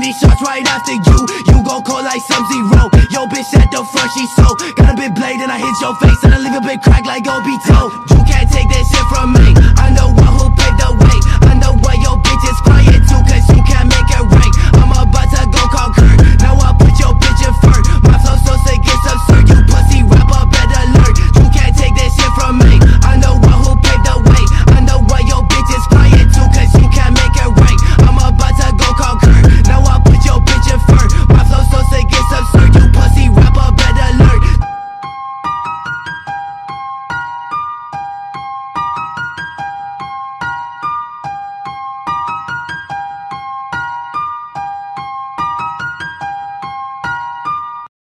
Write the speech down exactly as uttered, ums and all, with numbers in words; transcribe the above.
these shots right after you. You gon' call like Sub-Zero. Yo, bitch at the front, she so got a big blade and I hit your face and I leave a big crack like Obito. You can't take that shit from me.